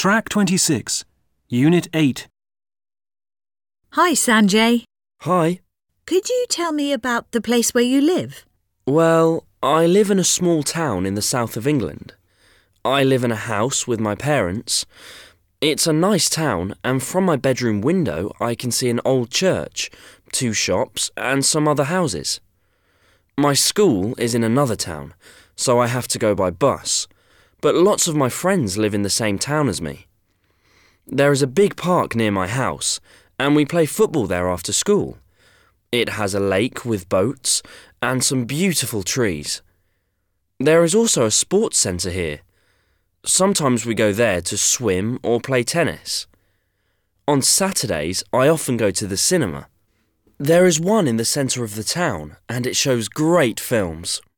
Track 26, Unit 8. Hi, Sanjay. Hi. Could you tell me about the place where you live? Well, I live in a small town in the south of England. I live in a house with my parents. It's a nice town, and from my bedroom window I can see an old church, 2 shops, and some other houses. My school is in another town, so I have to go by bus, but lots of my friends live in the same town as me. There is a big park near my house, and we play football there after school. It has a lake with boats and some beautiful trees. There is also a sports centre here. Sometimes we go there to swim or play tennis. On Saturdays, I often go to the cinema. There is one in the centre of the town, and it shows great films.